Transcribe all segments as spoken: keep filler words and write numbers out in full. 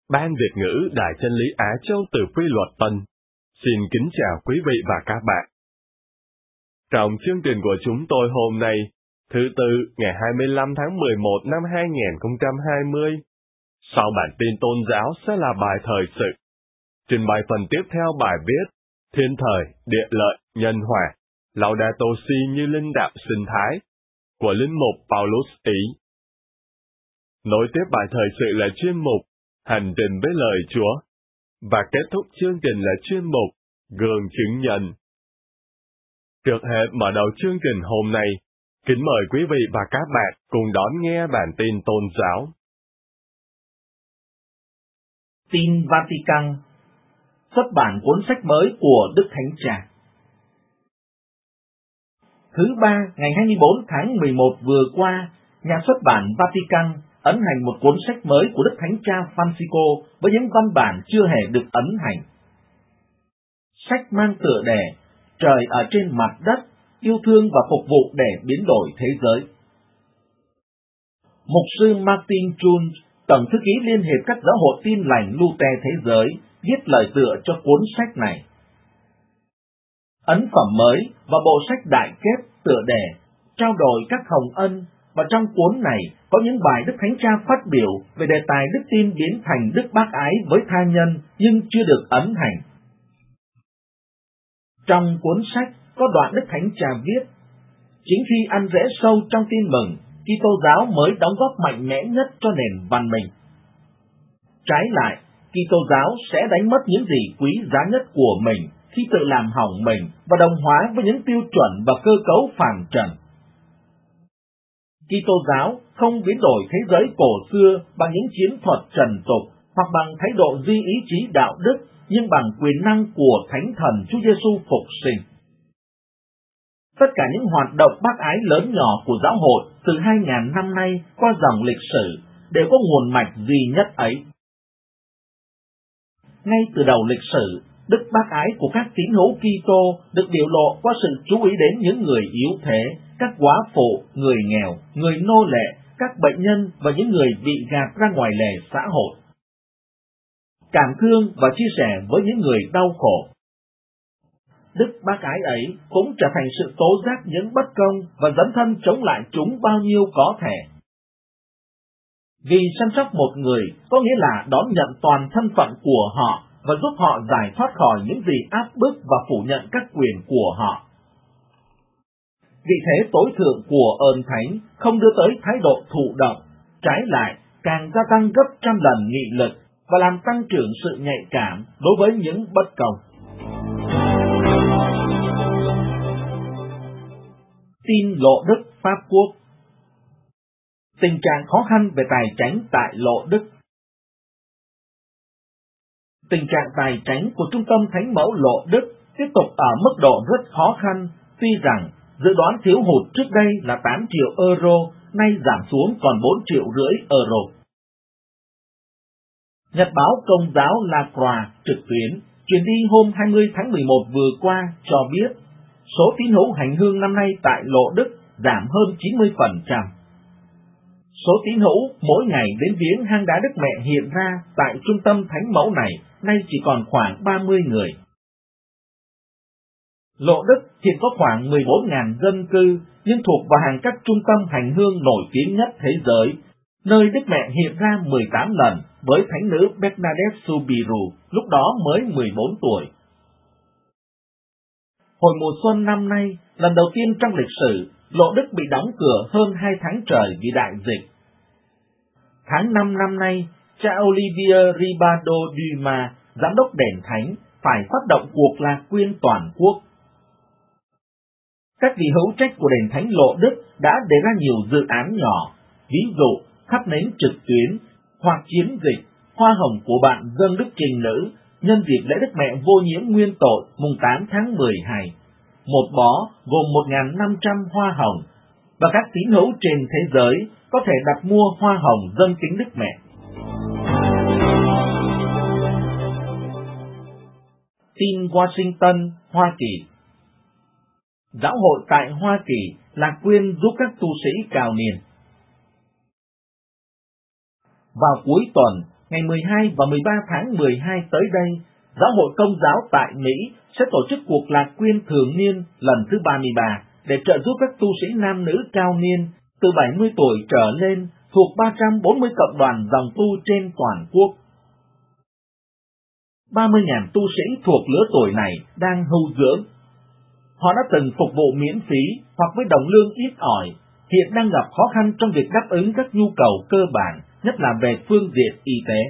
Ban Việt ngữ Đại Chân lý Á Châu từ Quy luật Tân. Xin kính chào quý vị và các bạn. Trong chương trình của chúng tôi hôm nay, thứ Tư, ngày hai mươi lăm tháng mười một năm hai nghìn không trăm hai mươi, sau bản tin tôn giáo sẽ là bài thời sự. Trình bày phần tiếp theo bài viết, Thiên thời, địa lợi, nhân hòa, Laudato Si như linh đạo sinh thái, của linh mục Paulus Ý. Nối tiếp bài thời sự là chuyên mục Hành trình với lời Chúa, và kết thúc chương trình là chuyên mục Gương chứng nhân. Trước hết mở đầu chương trình hôm nay, kính mời quý vị và các bạn cùng đón nghe bản tin tôn giáo. Tin Vatican, xuất bản cuốn sách mới của Đức Thánh Cha. Thứ ba, ngày hai mươi bốn tháng mười một vừa qua, nhà xuất bản Vatican ấn hành một cuốn sách mới của Đức Thánh Cha Francisco với những văn bản chưa hề được ấn hành. Sách mang tựa đề Trời ở trên mặt đất, yêu thương và phục vụ để biến đổi thế giới. Mục sư Martin Chun, Tổng thư ký Liên hiệp các giáo hội Tin lành Lutê thế giới, viết lời tựa cho cuốn sách này. Ấn phẩm mới và bộ sách đại kết tựa đề Trao đổi các hồng ân, và trong cuốn này có những bài Đức Thánh Cha phát biểu về đề tài đức tin biến thành đức bác ái với tha nhân nhưng chưa được ấn hành. Trong cuốn sách có đoạn Đức Thánh Cha viết, chính khi ăn rễ sâu trong tin mừng, Kitô giáo mới đóng góp mạnh mẽ nhất cho nền văn minh. Trái lại, Kitô giáo sẽ đánh mất những gì quý giá nhất của mình khi tự làm hỏng mình và đồng hóa với những tiêu chuẩn và cơ cấu phàm trần. Kitô giáo không biến đổi thế giới cổ xưa bằng những chiến thuật trần tục hoặc bằng thái độ duy ý chí đạo đức, nhưng bằng quyền năng của Thánh Thần Chúa Giêsu phục sinh. Tất cả những hoạt động bác ái lớn nhỏ của giáo hội từ hai nghìn năm nay qua dòng lịch sử đều có nguồn mạch duy nhất ấy. Ngay từ đầu lịch sử, đức bác ái của các tín hữu Kitô được biểu lộ qua sự chú ý đến những người yếu thế, các góa phụ, người nghèo, người nô lệ, các bệnh nhân và những người bị gạt ra ngoài lề xã hội. Cảm thương và chia sẻ với những người đau khổ. Đức bác ái ấy cũng trở thành sự tố giác những bất công và dấn thân chống lại chúng bao nhiêu có thể. Vì săn sóc một người có nghĩa là đón nhận toàn thân phận của họ và giúp họ giải thoát khỏi những gì áp bức và phủ nhận các quyền của họ. Vị thế tối thượng của ơn thánh không đưa tới thái độ thụ động, trái lại càng gia tăng gấp trăm lần nghị lực và làm tăng trưởng sự nhạy cảm đối với những bất công. Tin Lộ Đức Pháp Quốc. Tình trạng khó khăn về tài chánh tại Lộ Đức. Tình trạng tài chánh của Trung tâm Thánh Mẫu Lộ Đức tiếp tục ở mức độ rất khó khăn, tuy rằng dự đoán thiếu hụt trước đây là tám triệu euro, nay giảm xuống còn bốn triệu rưỡi euro. Nhật báo Công giáo La Croix trực tuyến truyền đi hôm hai mươi tháng mười một vừa qua cho biết số tín hữu hành hương năm nay tại Lộ Đức giảm hơn chín mươi phần trăm. Số tín hữu mỗi ngày đến viếng hang đá Đức Mẹ hiện ra tại trung tâm Thánh Mẫu này nay chỉ còn khoảng ba mươi người. Lộ Đức hiện có khoảng mười bốn nghìn dân cư, nhưng thuộc vào hàng các trung tâm hành hương nổi tiếng nhất thế giới, nơi Đức Mẹ hiện ra mười tám lần với Thánh nữ Bernadette Soubirous, lúc đó mới mười bốn tuổi. Hồi mùa xuân năm nay, lần đầu tiên trong lịch sử, Lộ Đức bị đóng cửa hơn hai tháng trời vì đại dịch. Tháng năm năm nay, cha Olivier Ribado Dumas, giám đốc đền thánh, phải phát động cuộc lạc quyên toàn quốc. Các vị hữu trách của đền thánh Lộ Đức đã đề ra nhiều dự án nhỏ, ví dụ thắp nến trực tuyến, hoặc chiến dịch, hoa hồng của bạn dâng Đức Trình Nữ, nhân dịp lễ Đức Mẹ vô nhiễm nguyên tội mùng tám tháng mười hai, một bó gồm một nghìn năm trăm hoa hồng, và các tín hữu trên thế giới có thể đặt mua hoa hồng dâng kính Đức Mẹ. Tin Washington, Hoa Kỳ. Giáo hội tại Hoa Kỳ lạc quyên giúp các tu sĩ cao niên. Vào cuối tuần, ngày mười hai và mười ba tháng mười hai tới đây, Giáo hội Công giáo tại Mỹ sẽ tổ chức cuộc lạc quyên thường niên lần thứ ba mươi ba để trợ giúp các tu sĩ nam nữ cao niên từ bảy mươi tuổi trở lên thuộc ba trăm bốn mươi cộng đoàn dòng tu trên toàn quốc. ba mươi nghìn tu sĩ thuộc lứa tuổi này đang hưu dưỡng. Họ đã từng phục vụ miễn phí hoặc với đồng lương ít ỏi, hiện đang gặp khó khăn trong việc đáp ứng các nhu cầu cơ bản, nhất là về phương diện y tế.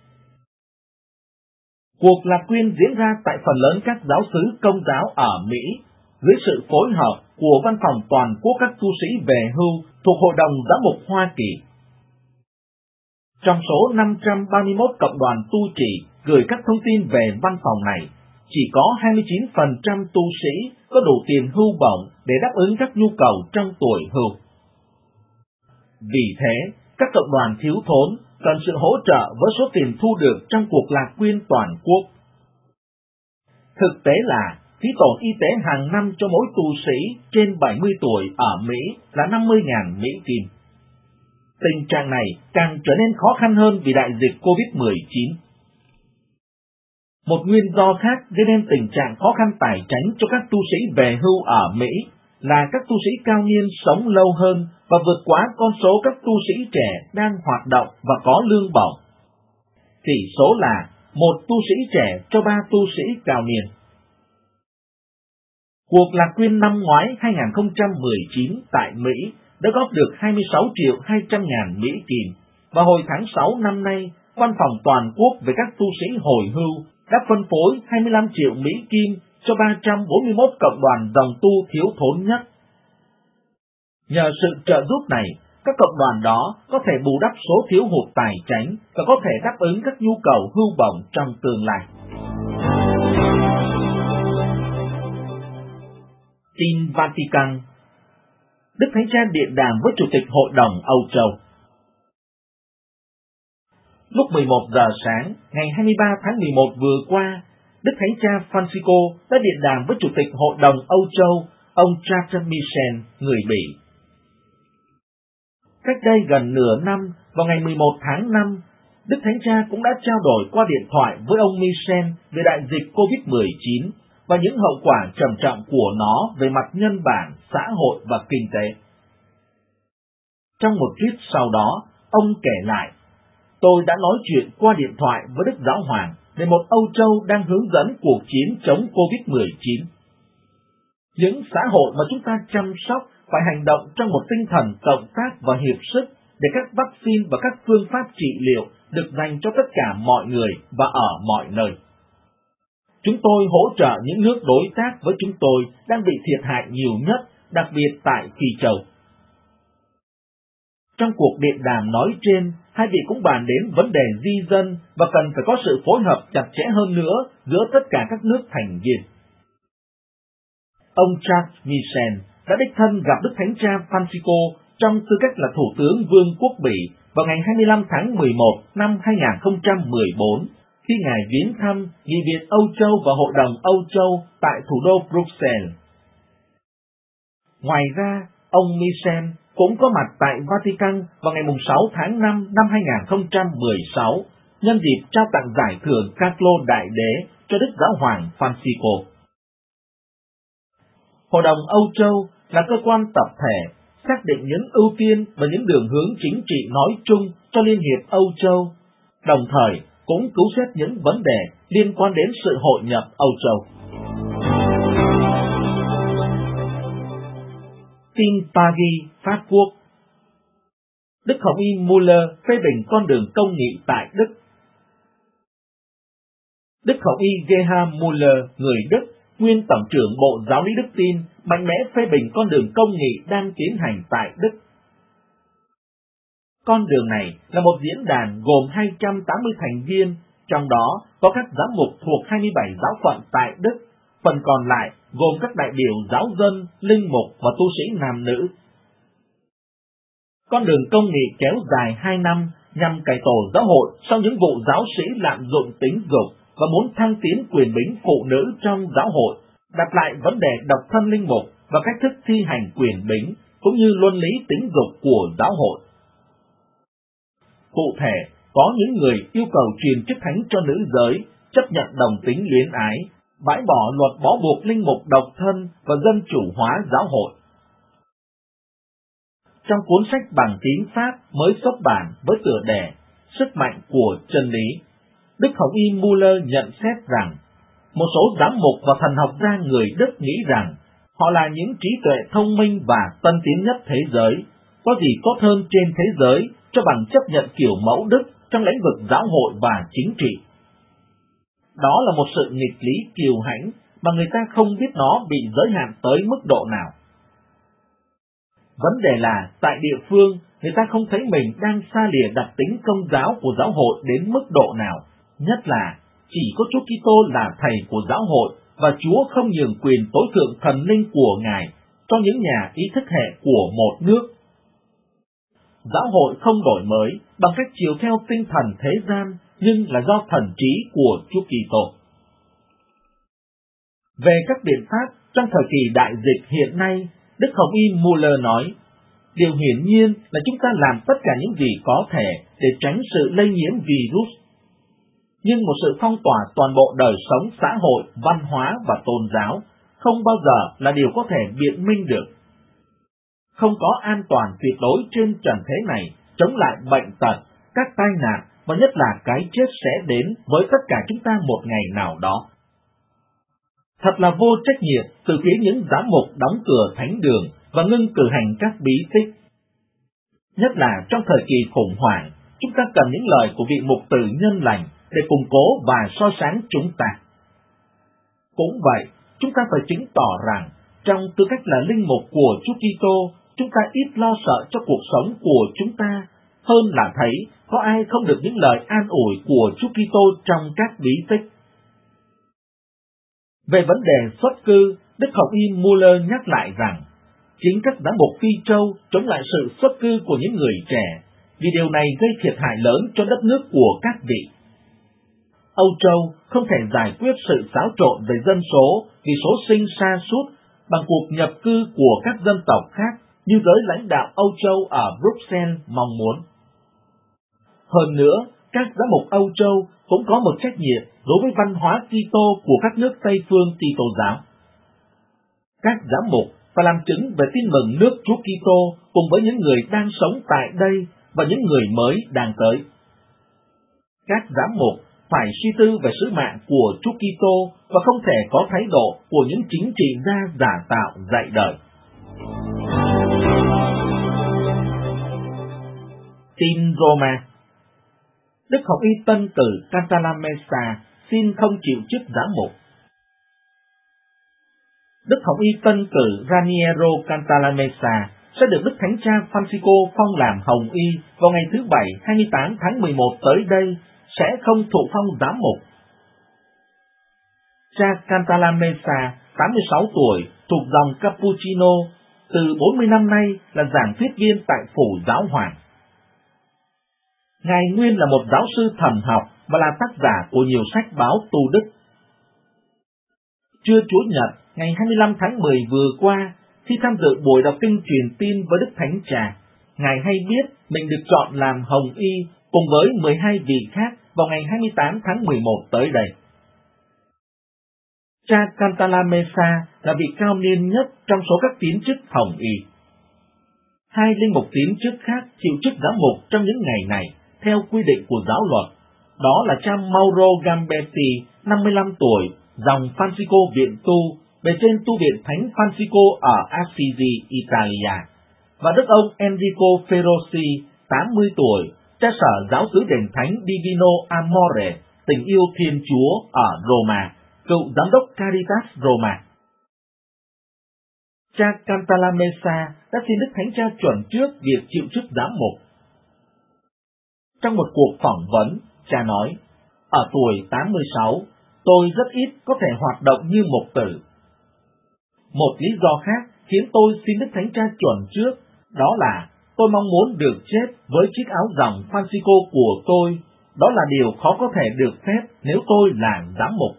Cuộc lạc quyên diễn ra tại phần lớn các giáo xứ Công giáo ở Mỹ, dưới sự phối hợp của Văn phòng Toàn quốc các tu sĩ về hưu thuộc Hội đồng Giám mục Hoa Kỳ. Trong số năm trăm ba mươi mốt cộng đoàn tu trì gửi các thông tin về văn phòng này, chỉ có hai mươi chín phần trăm tu sĩ có đủ tiền hưu bổng để đáp ứng các nhu cầu trong tuổi hưu. Vì thế, các cộng đoàn thiếu thốn cần sự hỗ trợ với số tiền thu được trong cuộc lạc quyên toàn quốc. Thực tế là, phí tổn y tế hàng năm cho mỗi tu sĩ trên bảy mươi tuổi ở Mỹ là năm mươi nghìn Mỹ Kim. Tình trạng này càng trở nên khó khăn hơn vì đại dịch covid mười chín. Một nguyên do khác gây nên tình trạng khó khăn tài chính cho các tu sĩ về hưu ở Mỹ là các tu sĩ cao niên sống lâu hơn và vượt quá con số các tu sĩ trẻ đang hoạt động và có lương bổng. Tỷ số là một tu sĩ trẻ cho ba tu sĩ cao niên. Cuộc lạc quyên năm ngoái hai không một chín tại Mỹ đã góp được hai mươi sáu triệu hai trăm ngàn Mỹ Kim, và hồi tháng sáu năm nay, Văn phòng Toàn quốc về các tu sĩ hồi hưu đã phân phối hai mươi lăm triệu Mỹ Kim cho ba trăm bốn mươi mốt cộng đoàn dòng tu thiếu thốn nhất. Nhờ sự trợ giúp này, các cộng đoàn đó có thể bù đắp số thiếu hụt tài chính và có thể đáp ứng các nhu cầu hưu bổng trong tương lai. Tin Vatican. Đức Thánh Cha điện đàm với Chủ tịch Hội đồng Âu Châu. Lúc mười một giờ sáng, ngày hai mươi ba tháng mười một vừa qua, Đức Thánh Cha Francisco đã điện đàm với Chủ tịch Hội đồng Âu Châu, ông Charles Michel, người Bỉ. Cách đây gần nửa năm, vào ngày mười một tháng năm, Đức Thánh Cha cũng đã trao đổi qua điện thoại với ông Michel về đại dịch covid mười chín và những hậu quả trầm trọng của nó về mặt nhân bản, xã hội và kinh tế. Trong một tweet sau đó, ông kể lại, tôi đã nói chuyện qua điện thoại với Đức Giáo Hoàng về một Âu Châu đang hướng dẫn cuộc chiến chống covid mười chín. Những xã hội mà chúng ta chăm sóc phải hành động trong một tinh thần cộng tác và hiệp sức để các vaccine và các phương pháp trị liệu được dành cho tất cả mọi người và ở mọi nơi. Chúng tôi hỗ trợ những nước đối tác với chúng tôi đang bị thiệt hại nhiều nhất, đặc biệt tại Phi Châu. Trong cuộc điện đàm nói trên, hai vị cũng bàn đến vấn đề di dân và cần phải có sự phối hợp chặt chẽ hơn nữa giữa tất cả các nước thành viên. Ông Charles Michel đã đích thân gặp Đức Thánh Cha Francisco trong tư cách là Thủ tướng Vương quốc Bỉ vào ngày hai mươi lăm tháng mười một năm hai không một bốn, khi Ngài viếng thăm Nghị viện Âu Châu và Hội đồng Âu Châu tại thủ đô Bruxelles. Ngoài ra, ông Michel cũng có mặt tại Vatican vào ngày sáu tháng năm năm hai không một sáu, nhân dịp trao tặng giải thưởng Carlo Đại Đế cho Đức Giáo Hoàng Francisco. Hội đồng Âu Châu là cơ quan tập thể, xác định những ưu tiên và những đường hướng chính trị nói chung cho Liên hiệp Âu Châu, đồng thời cũng cứu xét những vấn đề liên quan đến sự hội nhập Âu Châu. Tin Paris, Pháp Quốc. Đức Hồng Y Muller phê bình con đường công nghị tại Đức. Đức Hồng Y Gerhard Muller, người Đức, nguyên Tổng trưởng Bộ Giáo lý Đức Tin, mạnh mẽ phê bình con đường công nghị đang tiến hành tại Đức. Con đường này là một diễn đàn gồm hai trăm tám mươi thành viên, trong đó có các giám mục thuộc hai mươi bảy giáo phận tại Đức, phần còn lại gồm các đại biểu giáo dân, linh mục và tu sĩ nam nữ. Con đường công nghị kéo dài hai năm nhằm cải tổ giáo hội sau những vụ giáo sĩ lạm dụng tính dục và muốn thăng tiến quyền bính phụ nữ trong giáo hội, đặt lại vấn đề độc thân linh mục và cách thức thi hành quyền bính, cũng như luân lý tính dục của giáo hội. Cụ thể, có những người yêu cầu truyền chức thánh cho nữ giới, chấp nhận đồng tính luyến ái, bãi bỏ luật bó buộc linh mục độc thân và dân chủ hóa giáo hội. Trong cuốn sách bằng tiếng Pháp mới xuất bản với tựa đề Sức mạnh của chân lý, Đức Hồng Y Muller nhận xét rằng, một số giám mục và thần học gia người Đức nghĩ rằng họ là những trí tuệ thông minh và tân tiến nhất thế giới, có gì tốt hơn trên thế giới cho bằng chấp nhận kiểu mẫu đức trong lĩnh vực giáo hội và chính trị. Đó là một sự nghịch lý kiêu hãnh mà người ta không biết nó bị giới hạn tới mức độ nào. Vấn đề là, tại địa phương, người ta không thấy mình đang xa lìa đặc tính công giáo của giáo hội đến mức độ nào, nhất là chỉ có Chúa Kitô là thầy của giáo hội và Chúa không nhường quyền tối thượng thần linh của Ngài cho những nhà ý thức hệ của một nước. Giáo hội không đổi mới bằng cách chiều theo tinh thần thế gian, nhưng là do thần trí của Chúa Kitô. Về các biện pháp trong thời kỳ đại dịch hiện nay, Đức Hồng Y Muller nói, điều hiển nhiên là chúng ta làm tất cả những gì có thể để tránh sự lây nhiễm virus. Nhưng một sự phong tỏa toàn bộ đời sống xã hội, văn hóa và tôn giáo không bao giờ là điều có thể biện minh được. Không có an toàn tuyệt đối trên trần thế này chống lại bệnh tật, các tai nạn và nhất là cái chết sẽ đến với tất cả chúng ta một ngày nào đó. Thật là vô trách nhiệm từ phía những giám mục đóng cửa thánh đường và ngưng cử hành các bí tích. Nhất là trong thời kỳ khủng hoảng, chúng ta cần những lời của vị mục tử nhân lành để củng cố và soi sáng chúng ta. Cũng vậy, chúng ta phải chứng tỏ rằng, trong tư cách là linh mục của Chúa Kitô, chúng ta ít lo sợ cho cuộc sống của chúng ta, hơn là thấy có ai không được những lời an ủi của Chúa Kitô trong các bí tích. Về vấn đề xuất cư, Đức Hồng Y Muller nhắc lại rằng, chính các giám mục Phi Châu chống lại sự xuất cư của những người trẻ, vì điều này gây thiệt hại lớn cho đất nước của các vị. Âu Châu không thể giải quyết sự xáo trộn về dân số vì số sinh sa sút bằng cuộc nhập cư của các dân tộc khác như giới lãnh đạo Âu Châu ở Bruxelles mong muốn. Hơn nữa, các giám mục Âu Châu cũng có một trách nhiệm đối với văn hóa Kitô của các nước Tây phương Kitô giáo. Các giám mục phải làm chứng về tin mừng nước Chúa Kitô cùng với những người đang sống tại đây và những người mới đang tới. Các giám mục phải suy tư về sứ mạng của Chúa Kitô và không thể có thái độ của những chính trị gia giả tạo dạy đời. Tin Roma. Đức Hồng Y Tân Cử Cantalamessa xin không chịu chức giám mục. Đức Hồng Y Tân Cử Raniero Cantalamessa sẽ được Đức Thánh Cha Francisco phong làm Hồng Y vào ngày thứ Bảy hai mươi tám tháng mười một tới đây, sẽ không thụ phong giám mục. Cha Cantalamessa, tám mươi sáu tuổi, thuộc dòng Cappuccino, từ bốn mươi năm nay là giảng thuyết viên tại Phủ Giáo Hoàng. Ngài nguyên là một giáo sư thần học và là tác giả của nhiều sách báo tu đức. Trưa Chúa Nhật, ngày hai mươi lăm tháng mười vừa qua, khi tham dự buổi đọc kinh truyền tin với Đức Thánh Cha, Ngài hay biết mình được chọn làm Hồng Y cùng với mười hai vị khác vào ngày hai mươi tám tháng mười một tới đây. Cha Cantalamessa là vị cao niên nhất trong số các tín chức Hồng Y. Hai linh mục tín chức khác chịu chức giám mục trong những ngày này, theo quy định của giáo luật. Đó là cha Mauro Gambetti, năm mươi lăm tuổi, dòng Francisco Viện Tu, bề trên tu viện Thánh Francisco ở Assisi, Italia, và đức ông Enrico Feroci, tám mươi tuổi, cha sở giáo xứ đền Thánh Divino Amore, tình yêu Thiên Chúa ở Roma, cựu giám đốc Caritas Roma. Cha Cantalamessa đã xin Đức Thánh Cha chuẩn trước việc chịu chức giám mục. Trong một cuộc phỏng vấn, cha nói, ở tuổi tám mươi sáu, tôi rất ít có thể hoạt động như mục tử. Một lý do khác khiến tôi xin Đức Thánh Cha chuẩn trước, đó là tôi mong muốn được chết với chiếc áo dòng Francisco của tôi. Đó là điều khó có thể được phép nếu tôi là giám mục.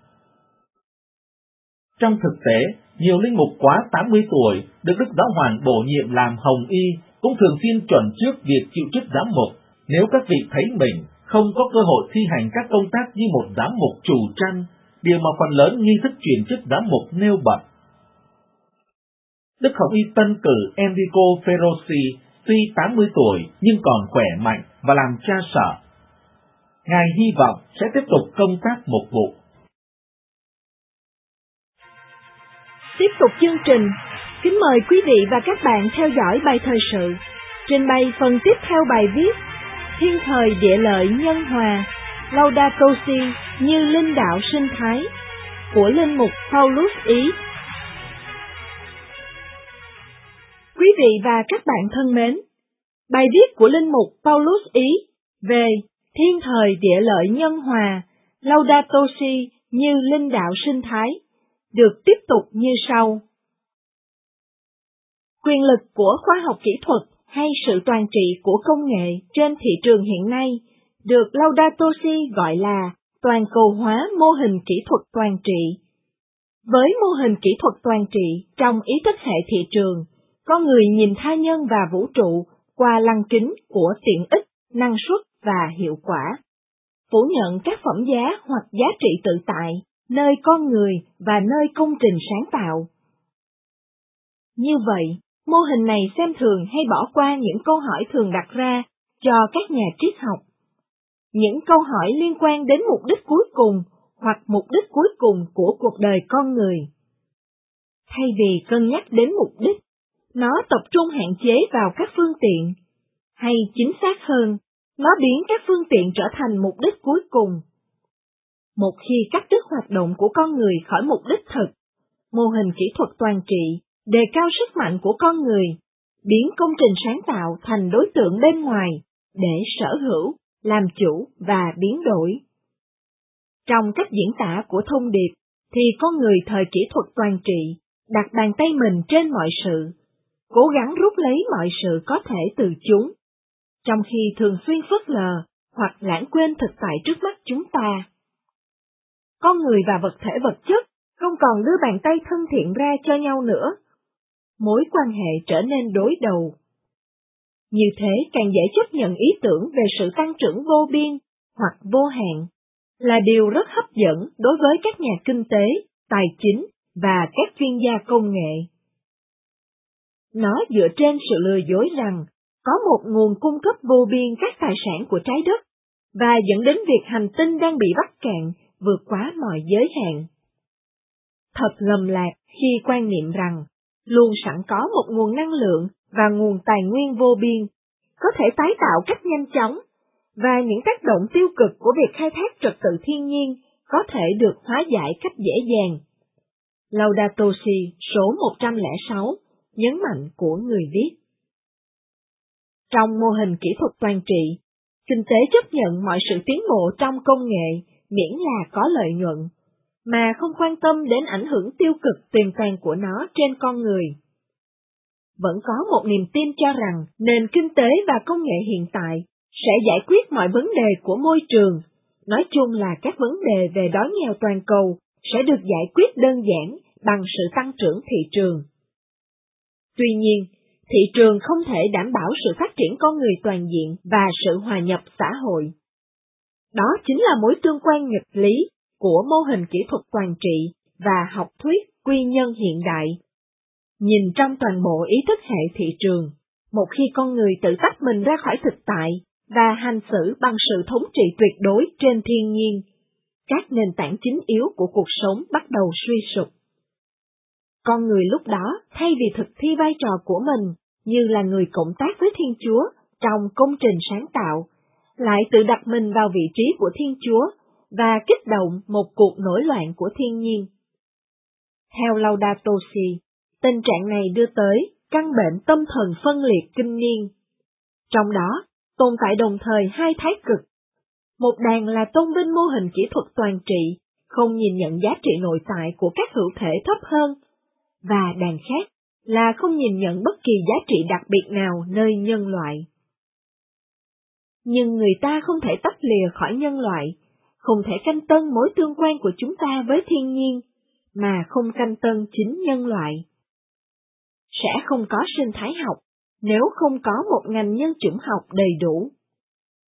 Trong thực tế, nhiều linh mục quá tám mươi tuổi được Đức Giáo Hoàng bổ nhiệm làm Hồng Y cũng thường xuyên chuẩn trước việc chịu chức giám mục, Nếu các vị thấy mình không có cơ hội thi hành các công tác như một giám mục trù trăn, điều mà phần lớn nghi thức truyền chức giám mục nêu bật. Đức Hồng Y tân cử Enrico Ferrosi, tuy tám mươi tuổi nhưng còn khỏe mạnh và làm cha sở. Ngài hy vọng sẽ tiếp tục công tác mục vụ. Tiếp tục chương trình, kính mời quý vị và các bạn theo dõi bài thời sự, trình bày phần tiếp theo bài viết Thiên thời địa lợi nhân hòa, Laudato Si như linh đạo sinh thái của linh mục Paulus Ý. Quý vị và các bạn thân mến, bài viết của linh mục Paulus Ý về Thiên thời địa lợi nhân hòa, Laudato Si như linh đạo sinh thái được tiếp tục như sau. Quyền lực của khoa học kỹ thuật hay sự toàn trị của công nghệ trên thị trường hiện nay được Laudato Si gọi là toàn cầu hóa mô hình kỹ thuật toàn trị. Với mô hình kỹ thuật toàn trị trong ý thức hệ thị trường, con người nhìn tha nhân và vũ trụ qua lăng kính của tiện ích, năng suất và hiệu quả, phủ nhận các phẩm giá hoặc giá trị tự tại, nơi con người và nơi công trình sáng tạo. Như vậy, mô hình này xem thường hay bỏ qua những câu hỏi thường đặt ra cho các nhà triết học. Những câu hỏi liên quan đến mục đích cuối cùng hoặc mục đích cuối cùng của cuộc đời con người. Thay vì cân nhắc đến mục đích, nó tập trung hạn chế vào các phương tiện, hay chính xác hơn, nó biến các phương tiện trở thành mục đích cuối cùng. Một khi cắt đứt hoạt động của con người khỏi mục đích thực, mô hình kỹ thuật toàn trị đề cao sức mạnh của con người, biến công trình sáng tạo thành đối tượng bên ngoài để sở hữu, làm chủ và biến đổi. Trong cách diễn tả của thông điệp, thì con người thời kỹ thuật toàn trị đặt bàn tay mình trên mọi sự, cố gắng rút lấy mọi sự có thể từ chúng, trong khi thường xuyên phớt lờ hoặc lãng quên thực tại trước mắt chúng ta. Con người và vật thể vật chất không còn đưa bàn tay thân thiện ra cho nhau nữa. Mối quan hệ trở nên đối đầu. Như thế càng dễ chấp nhận ý tưởng về sự tăng trưởng vô biên hoặc vô hạn, là điều rất hấp dẫn đối với các nhà kinh tế, tài chính và các chuyên gia công nghệ. Nó dựa trên sự lừa dối rằng có một nguồn cung cấp vô biên các tài sản của trái đất, và dẫn đến việc hành tinh đang bị bắt cạn vượt quá mọi giới hạn. Thật lầm lạc khi quan niệm rằng luôn sẵn có một nguồn năng lượng và nguồn tài nguyên vô biên, có thể tái tạo cách nhanh chóng, và những tác động tiêu cực của việc khai thác trật tự thiên nhiên có thể được hóa giải cách dễ dàng. Laudato Si số một trăm lẻ sáu, nhấn mạnh của người viết. Trong mô hình kỹ thuật toàn trị, kinh tế chấp nhận mọi sự tiến bộ trong công nghệ miễn là có lợi nhuận, mà không quan tâm đến ảnh hưởng tiêu cực tiềm tàng của nó trên con người. Vẫn có một niềm tin cho rằng nền kinh tế và công nghệ hiện tại sẽ giải quyết mọi vấn đề của môi trường, nói chung là các vấn đề về đói nghèo toàn cầu sẽ được giải quyết đơn giản bằng sự tăng trưởng thị trường. Tuy nhiên, thị trường không thể đảm bảo sự phát triển con người toàn diện và sự hòa nhập xã hội. Đó chính là mối tương quan nghịch lý của mô hình kỹ thuật toàn trị và học thuyết quy nhân hiện đại. Nhìn trong toàn bộ ý thức hệ thị trường, một khi con người tự tách mình ra khỏi thực tại và hành xử bằng sự thống trị tuyệt đối trên thiên nhiên, các nền tảng chính yếu của cuộc sống bắt đầu suy sụp. Con người lúc đó, thay vì thực thi vai trò của mình như là người cộng tác với Thiên Chúa trong công trình sáng tạo, lại tự đặt mình vào vị trí của Thiên Chúa và kích động một cuộc nổi loạn của thiên nhiên. Theo Laudato Si, tình trạng này đưa tới căn bệnh tâm thần phân liệt kinh niên. Trong đó, tồn tại đồng thời hai thái cực. Một đàn là tôn vinh mô hình kỹ thuật toàn trị, không nhìn nhận giá trị nội tại của các hữu thể thấp hơn, và đàn khác là không nhìn nhận bất kỳ giá trị đặc biệt nào nơi nhân loại. Nhưng người ta không thể tách lìa khỏi nhân loại, không thể canh tân mối tương quan của chúng ta với thiên nhiên, mà không canh tân chính nhân loại. Sẽ không có sinh thái học nếu không có một ngành nhân chủng học đầy đủ.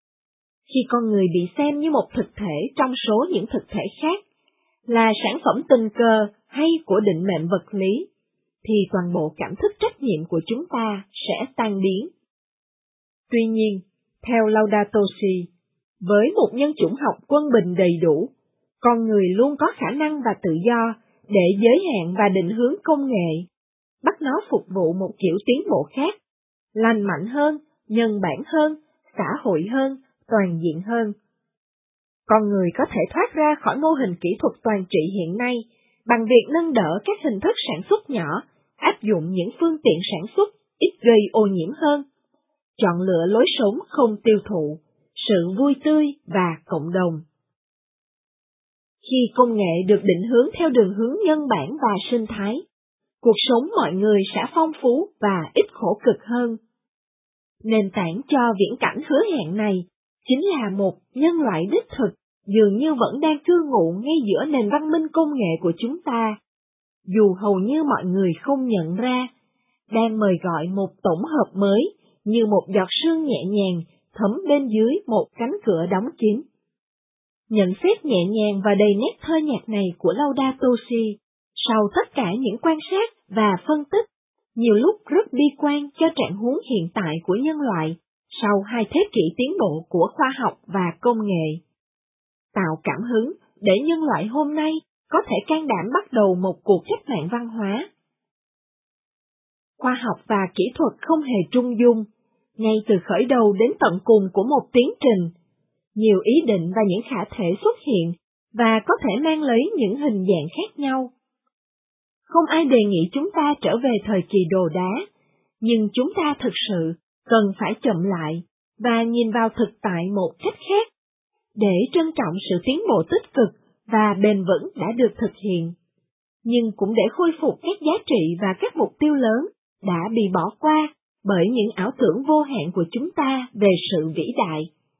Khi con người bị xem như một thực thể trong số những thực thể khác, là sản phẩm tình cờ hay của định mệnh vật lý, thì toàn bộ cảm thức trách nhiệm của chúng ta sẽ tan biến. Tuy nhiên, theo Laudato Si, với một nhân chủng học quân bình đầy đủ, con người luôn có khả năng và tự do để giới hạn và định hướng công nghệ, bắt nó phục vụ một kiểu tiến bộ khác, lành mạnh hơn, nhân bản hơn, xã hội hơn, toàn diện hơn. Con người có thể thoát ra khỏi mô hình kỹ thuật toàn trị hiện nay bằng việc nâng đỡ các hình thức sản xuất nhỏ, áp dụng những phương tiện sản xuất ít gây ô nhiễm hơn, chọn lựa lối sống không tiêu thụ, sự vui tươi và cộng đồng. Khi công nghệ được định hướng theo đường hướng nhân bản và sinh thái, cuộc sống mọi người sẽ phong phú và ít khổ cực hơn. Nền tảng cho viễn cảnh hứa hẹn này chính là một nhân loại đích thực dường như vẫn đang cư ngụ ngay giữa nền văn minh công nghệ của chúng ta, dù hầu như mọi người không nhận ra, đang mời gọi một tổng hợp mới như một giọt sương nhẹ nhàng thấm bên dưới một cánh cửa đóng kín. Nhận xét nhẹ nhàng và đầy nét thơ nhạc này của Laudato Si, sau tất cả những quan sát và phân tích, nhiều lúc rất bi quan cho trạng huống hiện tại của nhân loại sau hai thế kỷ tiến bộ của khoa học và công nghệ. Tạo cảm hứng để nhân loại hôm nay có thể can đảm bắt đầu một cuộc cách mạng văn hóa. Khoa học và kỹ thuật không hề trung dung, ngay từ khởi đầu đến tận cùng của một tiến trình. Nhiều ý định và những khả thể xuất hiện, và có thể mang lấy những hình dạng khác nhau. Không ai đề nghị chúng ta trở về thời kỳ đồ đá, nhưng chúng ta thực sự cần phải chậm lại và nhìn vào thực tại một cách khác, để trân trọng sự tiến bộ tích cực và bền vững đã được thực hiện, nhưng cũng để khôi phục các giá trị và các mục tiêu lớn đã bị bỏ qua bởi những ảo tưởng vô hạn của chúng ta về sự vĩ đại.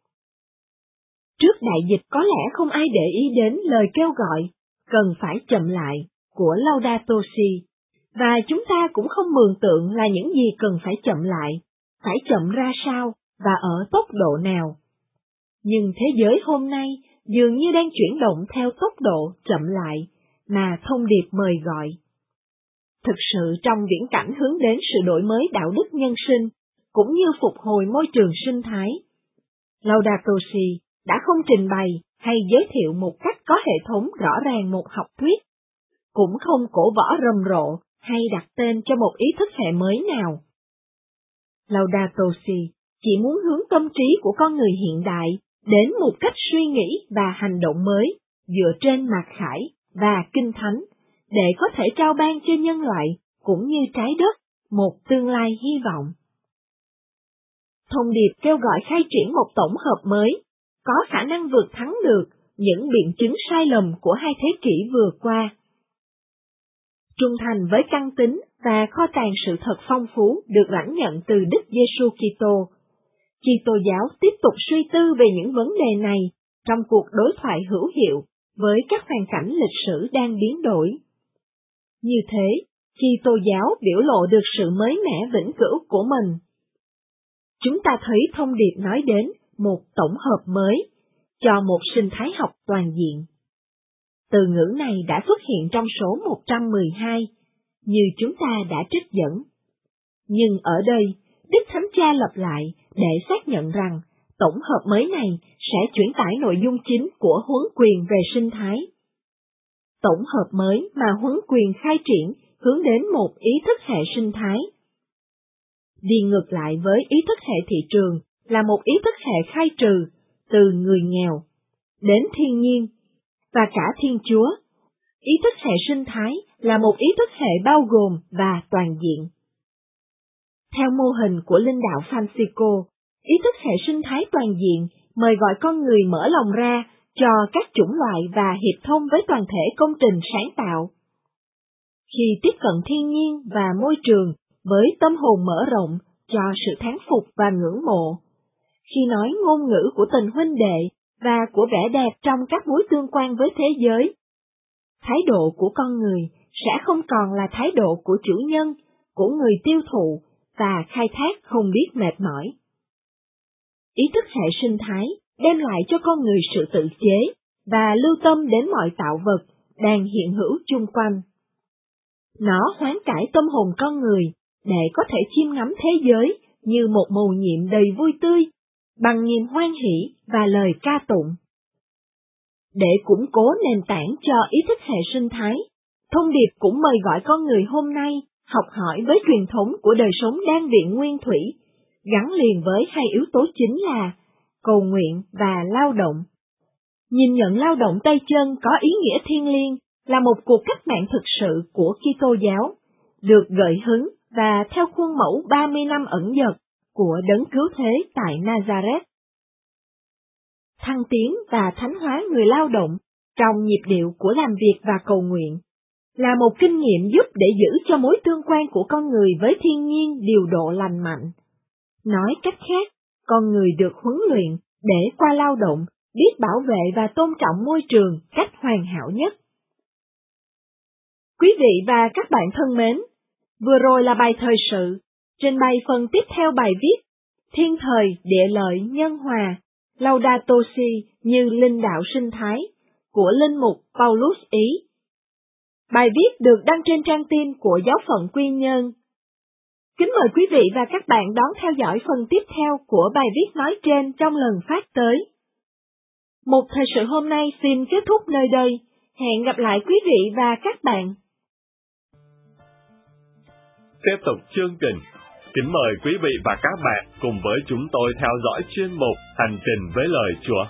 Trước đại dịch có lẽ không ai để ý đến lời kêu gọi cần phải chậm lại của Laudato Si, và chúng ta cũng không mường tượng là những gì cần phải chậm lại, phải chậm ra sao và ở tốc độ nào. Nhưng thế giới hôm nay dường như đang chuyển động theo tốc độ chậm lại mà thông điệp mời gọi. Thực sự trong viễn cảnh hướng đến sự đổi mới đạo đức nhân sinh, cũng như phục hồi môi trường sinh thái, Laudato Si đã không trình bày hay giới thiệu một cách có hệ thống rõ ràng một học thuyết, cũng không cổ võ rầm rộ hay đặt tên cho một ý thức hệ mới nào. Laudato Si chỉ muốn hướng tâm trí của con người hiện đại đến một cách suy nghĩ và hành động mới dựa trên mạt khải và kinh thánh, để có thể trao ban cho nhân loại cũng như trái đất một tương lai hy vọng. Thông điệp kêu gọi khai triển một tổng hợp mới, có khả năng vượt thắng được những biện chứng sai lầm của hai thế kỷ vừa qua. Trung thành với căn tính và kho tàng sự thật phong phú được lãnh nhận từ Đức Giêsu Kitô, Kitô giáo tiếp tục suy tư về những vấn đề này trong cuộc đối thoại hữu hiệu với các hoàn cảnh lịch sử đang biến đổi. Như thế, Kitô giáo biểu lộ được sự mới mẻ vĩnh cửu của mình. Chúng ta thấy thông điệp nói đến một tổng hợp mới cho một sinh thái học toàn diện. Từ ngữ này đã xuất hiện trong số một trăm mười hai, như chúng ta đã trích dẫn. Nhưng ở đây, Đức Thánh Cha lặp lại để xác nhận rằng tổng hợp mới này sẽ chuyển tải nội dung chính của huấn quyền về sinh thái. Tổng hợp mới mà huấn quyền khai triển hướng đến một ý thức hệ sinh thái. Đi ngược lại với ý thức hệ thị trường là một ý thức hệ khai trừ từ người nghèo đến thiên nhiên và cả Thiên Chúa. Ý thức hệ sinh thái là một ý thức hệ bao gồm và toàn diện. Theo mô hình của linh đạo Francisco, ý thức hệ sinh thái toàn diện mời gọi con người mở lòng ra cho các chủng loại và hiệp thông với toàn thể công trình sáng tạo. Khi tiếp cận thiên nhiên và môi trường với tâm hồn mở rộng cho sự thán phục và ngưỡng mộ, khi nói ngôn ngữ của tình huynh đệ và của vẻ đẹp trong các mối tương quan với thế giới, thái độ của con người sẽ không còn là thái độ của chủ nhân, của người tiêu thụ và khai thác không biết mệt mỏi. Ý thức hệ sinh thái đem lại cho con người sự tự chế và lưu tâm đến mọi tạo vật đang hiện hữu chung quanh. Nó hoán cải tâm hồn con người để có thể chiêm ngắm thế giới như một mầu nhiệm đầy vui tươi, bằng niềm hoan hỷ và lời ca tụng. Để củng cố nền tảng cho ý thức hệ sinh thái, thông điệp cũng mời gọi con người hôm nay học hỏi với truyền thống của đời sống đan viện nguyên thủy, gắn liền với hai yếu tố chính là cầu nguyện và lao động. Nhìn nhận lao động tay chân có ý nghĩa thiêng liêng là một cuộc cách mạng thực sự của Kitô giáo, được gợi hứng và theo khuôn mẫu ba mươi năm ẩn dật của Đấng Cứu Thế tại Nazareth. Thăng tiến và thánh hóa người lao động trong nhịp điệu của làm việc và cầu nguyện là một kinh nghiệm giúp để giữ cho mối tương quan của con người với thiên nhiên điều độ lành mạnh. Nói cách khác, con người được huấn luyện để qua lao động biết bảo vệ và tôn trọng môi trường cách hoàn hảo nhất. Quý vị và các bạn thân mến, vừa rồi là bài thời sự. Trình bày phần tiếp theo bài viết Thiên thời, địa lợi, nhân hòa, Laudato Si như linh đạo sinh thái của linh mục Paulus Ý. Bài viết được đăng trên trang tin của Giáo phận Quy Nhơn. Kính mời quý vị và các bạn đón theo dõi phần tiếp theo của bài viết nói trên trong lần phát tới. Một thời sự hôm nay xin kết thúc nơi đây. Hẹn gặp lại quý vị và các bạn. Tiếp tục chương trình. Kính mời quý vị và các bạn cùng với chúng tôi theo dõi chuyên mục Hành trình với lời Chúa.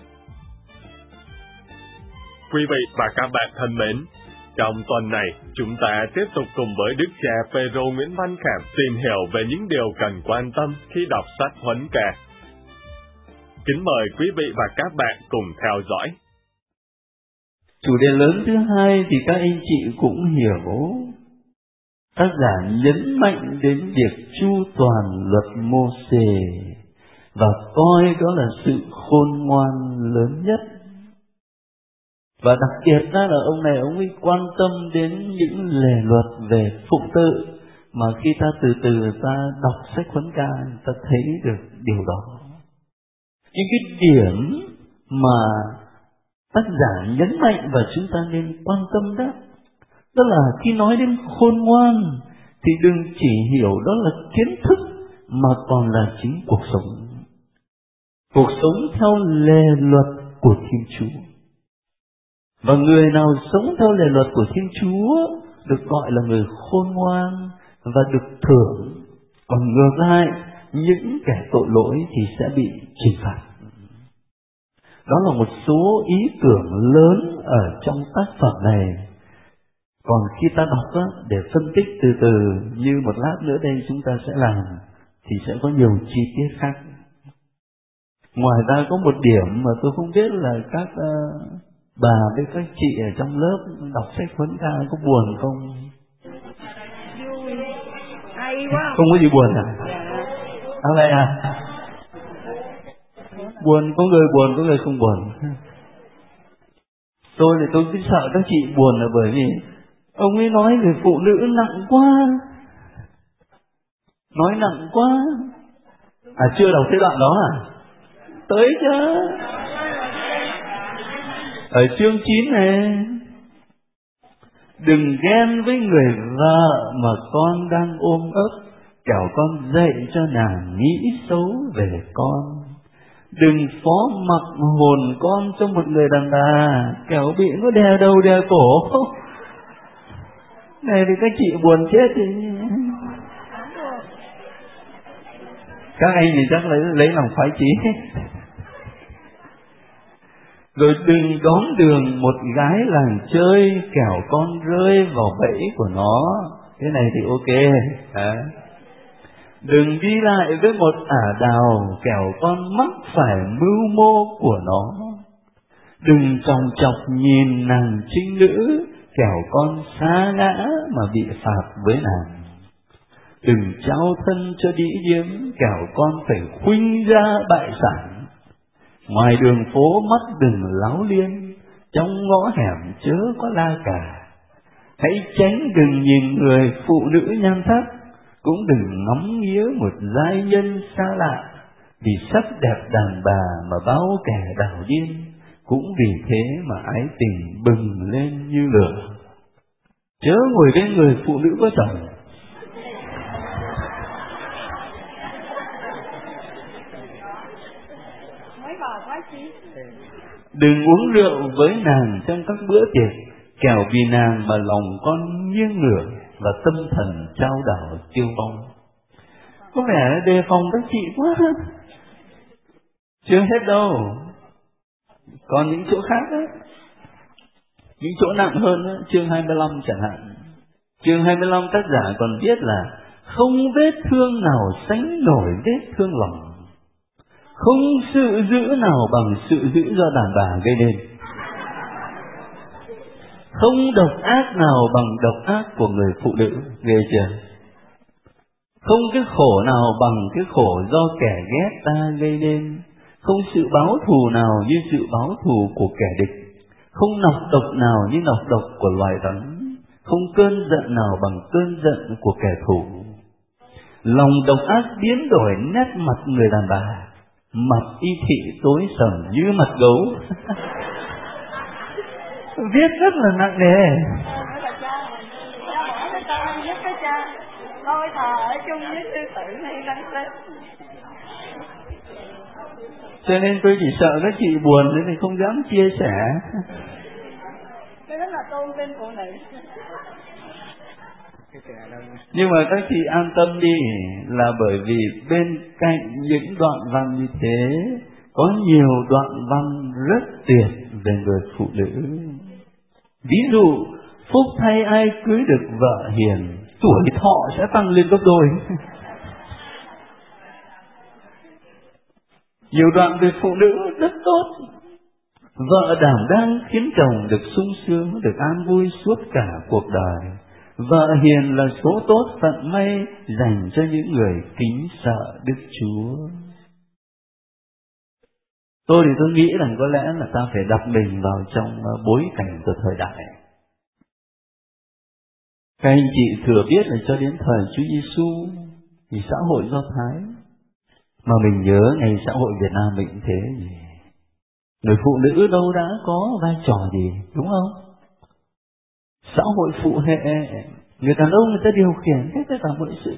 Quý vị và các bạn thân mến, trong tuần này, chúng ta tiếp tục cùng với Đức cha Phêrô Nguyễn Văn Khảm tìm hiểu về những điều cần quan tâm khi đọc sách Huấn Ca. Kính mời quý vị và các bạn cùng theo dõi. Chủ đề lớn thứ hai thì các anh chị cũng hiểu. Tác giả nhấn mạnh đến việc chu toàn luật Mô-sê và coi đó là sự khôn ngoan lớn nhất. Và đặc biệt ra là ông này ông ấy quan tâm đến những lề luật về phụng tự mà khi ta từ từ ta đọc sách Huấn Ca ta thấy được điều đó. Những cái điểm mà tác giả nhấn mạnh và chúng ta nên quan tâm đó, đó là khi nói đến khôn ngoan thì đừng chỉ hiểu đó là kiến thức mà còn là chính cuộc sống. Cuộc sống theo lề luật của Thiên Chúa. Và người nào sống theo lề luật của Thiên Chúa được gọi là người khôn ngoan và được thưởng. Còn ngược lại, những kẻ tội lỗi thì sẽ bị trừng phạt. Đó là một số ý tưởng lớn ở trong tác phẩm này. Còn khi ta đọc đó, để phân tích từ từ như một lát nữa đây chúng ta sẽ làm, thì sẽ có nhiều chi tiết khác. Ngoài ra có một điểm mà tôi không biết là các uh, bà với các chị ở trong lớp đọc sách Huấn Ca có buồn không? Vui, hay quá. Không có gì buồn à? À vậy à? Buồn, có người buồn, có người không buồn. Tôi thì tôi cứ sợ các chị buồn là bởi vì ông ấy nói về phụ nữ nặng quá. Nói nặng quá. À chưa đọc cái đoạn đó à? Tới chứ. Ở chương chín này, đừng ghen với người vợ mà con đang ôm ấp, kẻo con dạy cho nàng nghĩ xấu về con. Đừng phó mặc hồn con cho một người đàn bà, kẻo bị nó đè đầu đè cổ. Này thì các chị buồn chết thì... Các anh thì chắc lấy, lấy lòng khoái chí. Rồi đừng đón đường một gái làng chơi, kẻo con rơi vào bẫy của nó. Cái này thì ok. À. Đừng đi lại với một ả đào, kẻo con mắc phải mưu mô của nó. Đừng chòng chọc nhìn nàng trinh nữ, kẻo con sa ngã mà bị phạt với nàng. Đừng trao thân cho đĩ điếm, kẻo con phải khuynh ra bại sản. Ngoài đường phố mắt đừng láo liên, trong ngõ hẻm chớ có la cà. Hãy tránh đừng nhìn người phụ nữ nhan sắc, cũng đừng ngắm nghía một giai nhân xa lạ, vì sắc đẹp đàn bà mà bao kẻ đảo điên, cũng vì thế mà ái tình bừng lên như lửa. Chớ ngồi bên người phụ nữ có chồng. Đừng uống rượu với nàng trong các bữa tiệc, kẻo vì nàng mà lòng con nghiêng ngửa và tâm thần trao đảo tiêu vong. Có vẻ đề phòng các chị quá. Chưa hết đâu, còn những chỗ khác đấy, những chỗ nặng hơn đó, chương hai mươi lăm chẳng hạn. Chương hai mươi lăm tác giả còn viết là không vết thương nào sánh nổi vết thương lòng, không sự dữ nào bằng sự dữ do đàn bà gây nên, không độc ác nào bằng độc ác của người phụ nữ. Ghê chưa? Không cái khổ nào bằng cái khổ do kẻ ghét ta gây nên, không sự báo thù nào như sự báo thù của kẻ địch, không nọc độc nào như nọc độc của loài rắn, không cơn giận nào bằng cơn giận của kẻ thù. Lòng độc ác biến đổi nét mặt người đàn bà, mặt y thị tối sầm như mặt gấu. Viết rất là nặng nề. Thôi thà ở chung với sư tử hay đăng tích. Cho nên tôi chỉ sợ các chị buồn nên thì không dám chia sẻ. Cái đó là tôn vinh phụ nữ. Nhưng mà các chị an tâm đi, là bởi vì bên cạnh những đoạn văn như thế có nhiều đoạn văn rất tuyệt về người phụ nữ. Ví dụ, phúc thay ai cưới được vợ hiền, tuổi thọ sẽ tăng lên gấp đôi. Nhiều đoạn về phụ nữ rất tốt. Vợ đảm đang khiến chồng được sung sướng, được an vui suốt cả cuộc đời. Vợ hiền là số tốt tận may dành cho những người kính sợ Đức Chúa. Tôi thì tôi nghĩ rằng có lẽ là ta phải đặt mình vào trong bối cảnh của thời đại. Các anh chị thừa biết là cho đến thời Chúa Giêsu thì xã hội Do Thái, mà mình nhớ ngày xã hội Việt Nam mình cũng thế, gì người phụ nữ đâu đã có vai trò gì, đúng không? Xã hội phụ hệ, người đàn ông người ta điều khiển hết tất cả mọi sự.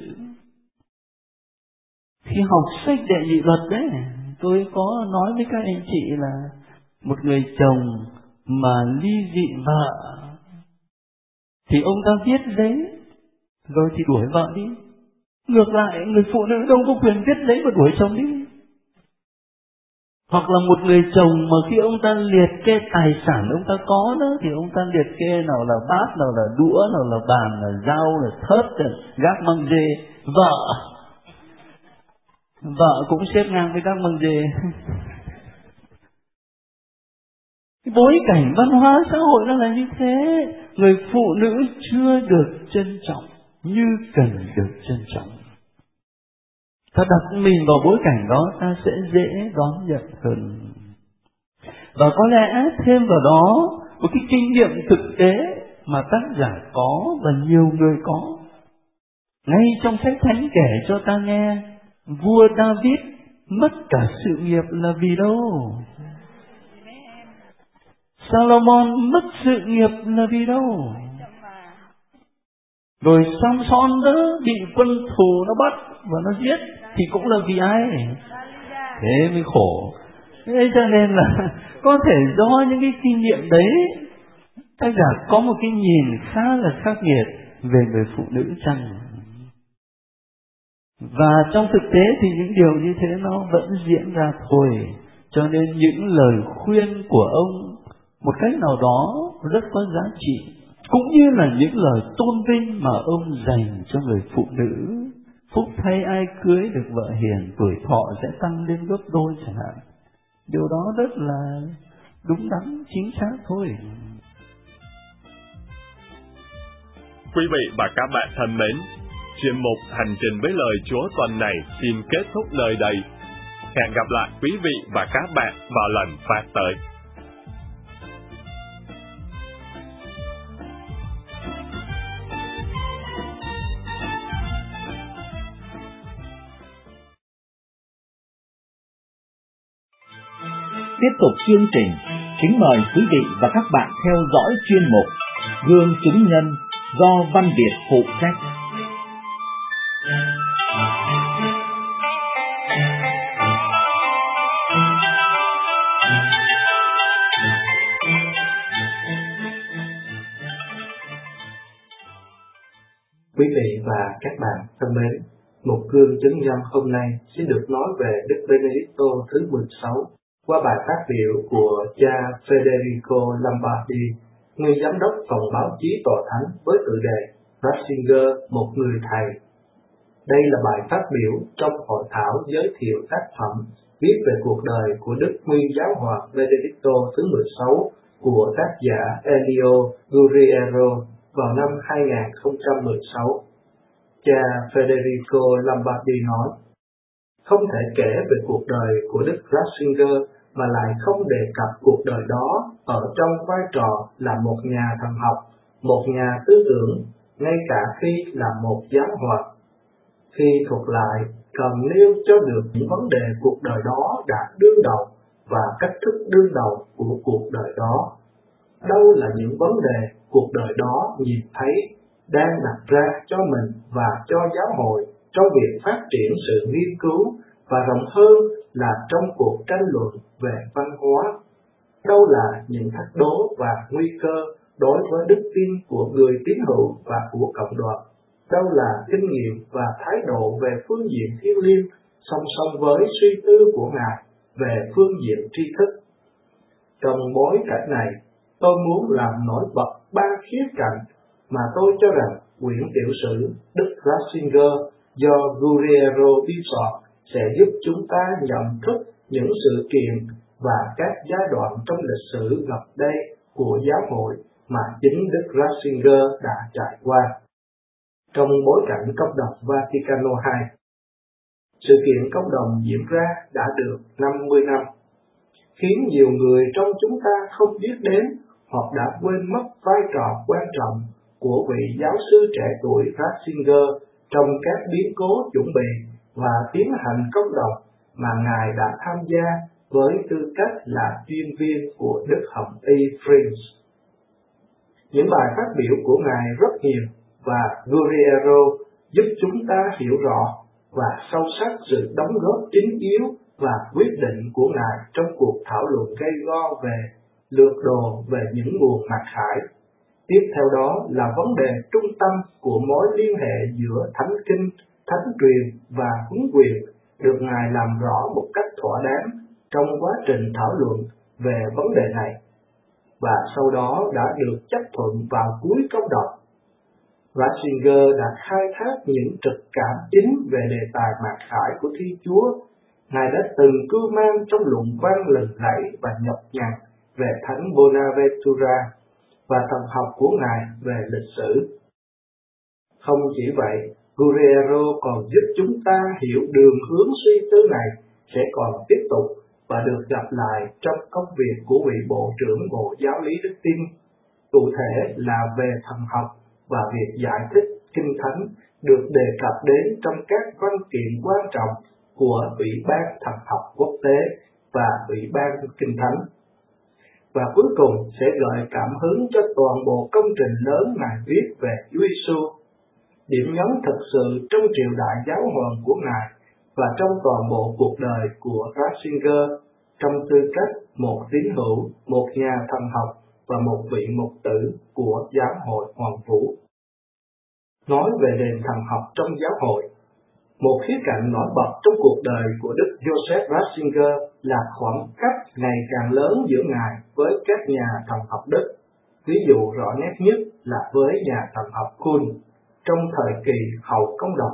Khi học sách đệ nhị luật đấy, tôi có nói với các anh chị là một người chồng mà ly dị vợ thì ông ta viết giấy rồi thì đuổi vợ đi. Ngược lại, người phụ nữ đâu có quyền viết giấy và đuổi chồng đi. Hoặc là một người chồng mà khi ông ta liệt kê tài sản ông ta có đó, thì ông ta liệt kê nào là bát, nào là đũa, nào là bàn, là dao, là thớt, là gác măng dê. Vợ Vợ cũng xếp ngang với các măng dê. Cái bối cảnh văn hóa xã hội nó là như thế. Người phụ nữ chưa được trân trọng như cần được trân trọng. Ta đặt mình vào bối cảnh đó, ta sẽ dễ đón nhận hơn. Và có lẽ thêm vào đó một cái kinh nghiệm thực tế mà tác giả có và nhiều người có. Ngay trong sách Thánh kể cho ta nghe, vua David mất cả sự nghiệp là vì đâu? Salomon mất sự nghiệp là vì đâu? Rồi Samson đó bị quân thù nó bắt và nó giết thì cũng là vì ai? Thế mới khổ. Thế cho nên là có thể do những cái kinh nghiệm đấy, tác giả có một cái nhìn khá là khắc nghiệt về người phụ nữ chăng. Và trong thực tế thì những điều như thế nó vẫn diễn ra thôi. Cho nên những lời khuyên của ông một cách nào đó rất có giá trị, cũng như là những lời tôn vinh mà ông dành cho người phụ nữ. Phúc thay ai cưới được vợ hiền, tuổi thọ sẽ tăng lên gấp đôi chẳng hạn. Điều đó rất là đúng đắn, chính xác thôi. Quý vị và các bạn thân mến, chuyên mục Hành trình với lời Chúa tuần này xin kết thúc nơi đây. Hẹn gặp lại quý vị và các bạn vào lần phát tới. tiếp tục chương trình, kính mời quý vị và các bạn theo dõi chuyên mục Gương chứng nhân do Văn Việt phụ trách. Quý vị và các bạn thân mến, một gương chứng nhân hôm nay sẽ được nói về Đức Benedicto thứ mười sáu qua bài phát biểu của cha Federico Lombardi, nguyên giám đốc phòng báo chí tòa thánh với tựa đề Ratzinger, một người thầy. Đây là bài phát biểu trong hội thảo giới thiệu tác phẩm viết về cuộc đời của Đức Nguyên Giáo hoàng Benedicto thứ mười sáu của tác giả Elio Guerriero vào năm hai nghìn không trăm mười sáu. Cha Federico Lombardi nói, không thể kể về cuộc đời của Đức Ratzinger mà lại không đề cập cuộc đời đó ở trong vai trò là một nhà thần học, một nhà tư tưởng, ngay cả khi là một giáo hoàng. Khi thuật lại, cần nêu cho được những vấn đề cuộc đời đó đã đương đầu và cách thức đương đầu của cuộc đời đó. Đâu là những vấn đề cuộc đời đó nhìn thấy đang đặt ra cho mình và cho giáo hội trong việc phát triển sự nghiên cứu và rộng hơn là trong cuộc tranh luận về văn hóa. Đâu là những thách đố và nguy cơ đối với đức tin của người tín hữu và của cộng đoàn. Đâu là kinh nghiệm và thái độ về phương diện thiêng liêng song song với suy tư của Ngài về phương diện tri thức. Trong bối cảnh này, tôi muốn làm nổi bật ba khía cạnh mà tôi cho rằng quyển tiểu sử Đức Ratzinger do Guerriero biên soạn sẽ giúp chúng ta nhận thức những sự kiện và các giai đoạn trong lịch sử gần đây của giáo hội mà chính Đức Ratzinger đã trải qua. Trong bối cảnh Công đồng Vaticano hai, sự kiện công đồng diễn ra đã được năm mươi năm, khiến nhiều người trong chúng ta không biết đến hoặc đã quên mất vai trò quan trọng của vị giáo sư trẻ tuổi Ratzinger trong các biến cố chuẩn bị và tiến hành công đồng mà Ngài đã tham gia với tư cách là chuyên viên của Đức Hồng Y Prince. Những bài phát biểu của Ngài rất nhiều và Guerriero giúp chúng ta hiểu rõ và sâu sắc sự đóng góp chính yếu và quyết định của Ngài trong cuộc thảo luận gay go về lược đồ về những nguồn mặc khải. Tiếp theo đó là vấn đề trung tâm của mối liên hệ giữa thánh kinh, thánh truyền và huấn quyền được Ngài làm rõ một cách thỏa đáng trong quá trình thảo luận về vấn đề này, và sau đó đã được chấp thuận vào cuối công đồng. Ratzinger đã khai thác những trực cảm chính về đề tài mặc khải của Thiên Chúa. Ngài đã từng cưu mang trong luận văn lừng lẫy và nhọc nhằn về Thánh Bonaventura và thần học của Ngài về lịch sử. Không chỉ vậy, Guerriero còn giúp chúng ta hiểu đường hướng suy tư này sẽ còn tiếp tục và được gặp lại trong công việc của vị Bộ trưởng Bộ Giáo lý Đức Tin, cụ thể là về thần học và việc giải thích Kinh Thánh được đề cập đến trong các văn kiện quan trọng của Ủy ban Thần học Quốc tế và Ủy ban Kinh Thánh. Và cuối cùng sẽ gợi cảm hứng cho toàn bộ công trình lớn Ngài viết về Chúa Giêsu. Điểm nhấn thực sự trong triều đại giáo hoàng của Ngài và trong toàn bộ cuộc đời của Ratzinger trong tư cách một tín hữu, một nhà thần học và một vị mục tử của giáo hội Hoàng Vũ. Nói về nền thần học trong giáo hội, một khía cạnh nổi bật trong cuộc đời của Đức Joseph Ratzinger là khoảng cách ngày càng lớn giữa Ngài với các nhà thần học Đức. Ví dụ rõ nét nhất là với nhà thần học Kuhn trong thời kỳ hậu công đồng.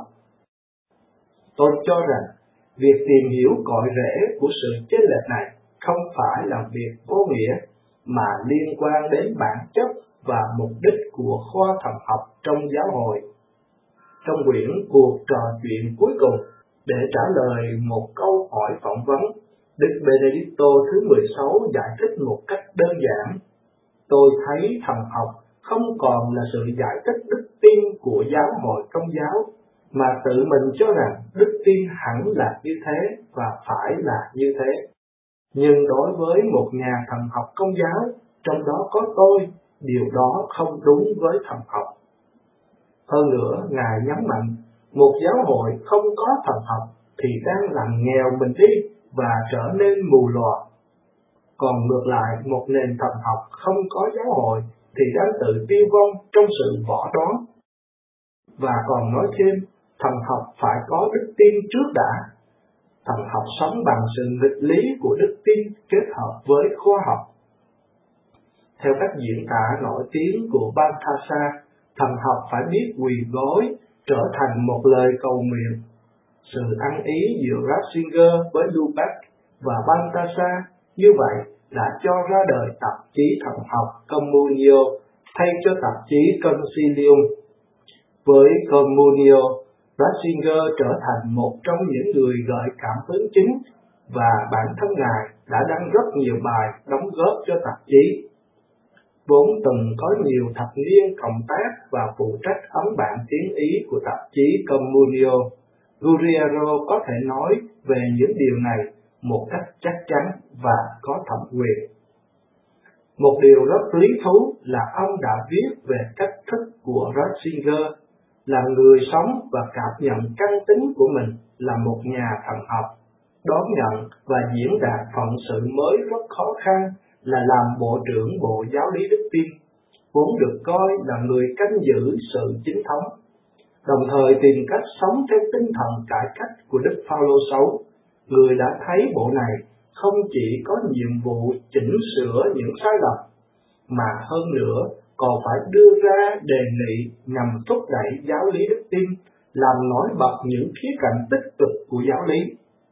Tôi cho rằng việc tìm hiểu cội rễ của sự chênh lệch này không phải là việc vô nghĩa mà liên quan đến bản chất và mục đích của khoa thần học trong giáo hội. Trong quyển Cuộc trò chuyện cuối cùng, để trả lời một câu hỏi phỏng vấn, Đức Benedicto thứ mười sáu giải thích một cách đơn giản: tôi thấy thần học không còn là sự giải thích đức tin của giáo hội Công giáo, mà tự mình cho rằng đức tin hẳn là như thế và phải là như thế. Nhưng đối với một nhà thần học Công giáo, trong đó có tôi, điều đó không đúng với thần học. Hơn nữa, Ngài nhấn mạnh, một giáo hội không có thần học thì đang làm nghèo mình đi và trở nên mù lòa. Còn ngược lại, một nền thần học không có giáo hội thì đang tự tiêu vong trong sự võ đoán. Và còn nói thêm, thần học phải có đức tin trước đã. Thần học sống bằng sự nghịch lý của đức tin kết hợp với khoa học. Theo các diễn tả nổi tiếng của Balthasar, thần học phải biết quỳ gối trở thành một lời cầu nguyện. Sự ăn ý giữa Ratzinger với Lubac và Balthasar như vậy đã cho ra đời tạp chí thần học Communio thay cho tạp chí Concilium. Với Communio, Ratzinger trở thành một trong những người gợi cảm hứng chính và bản thân Ngài đã đăng rất nhiều bài đóng góp cho tạp chí. Vốn từng có nhiều thập niên cộng tác và phụ trách ấn bản tiếng Ý của tạp chí Communio, Guerriero có thể nói về những điều này một cách chắc chắn và có thẩm quyền. Một điều rất lý thú là ông đã viết về cách thức của Ratzinger là người sống và cảm nhận căn tính của mình là một nhà thần học, đón nhận và diễn đạt phận sự mới rất khó khăn là làm Bộ trưởng Bộ Giáo lý Đức tin, vốn được coi là người canh giữ sự chính thống, đồng thời tìm cách sống theo tinh thần cải cách của Đức Phaolô sáu. Người đã thấy bộ này không chỉ có nhiệm vụ chỉnh sửa những sai lầm, mà hơn nữa còn phải đưa ra đề nghị nhằm thúc đẩy giáo lý đức tin, làm nổi bật những khía cạnh tích cực của giáo lý.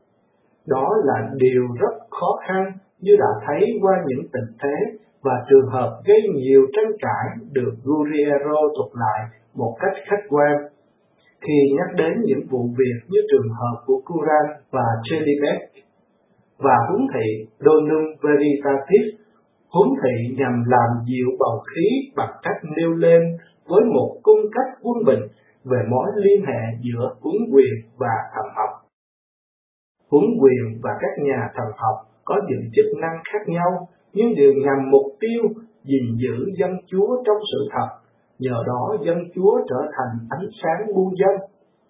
Đó là điều rất khó khăn như đã thấy qua những tình thế và trường hợp gây nhiều tranh cãi được Guerriero thuật lại một cách khách quan. Khi nhắc đến những vụ việc như trường hợp của Curran và Chelibet và huấn thị Donum Veritatis, huấn thị nhằm làm dịu bầu khí bằng cách nêu lên với một cung cách quân bình về mối liên hệ giữa huấn quyền và thần học. Huấn quyền và các nhà thần học có những chức năng khác nhau, nhưng đều nhằm mục tiêu gìn giữ dân Chúa trong sự thật, nhờ đó dân Chúa trở thành ánh sáng muôn dân.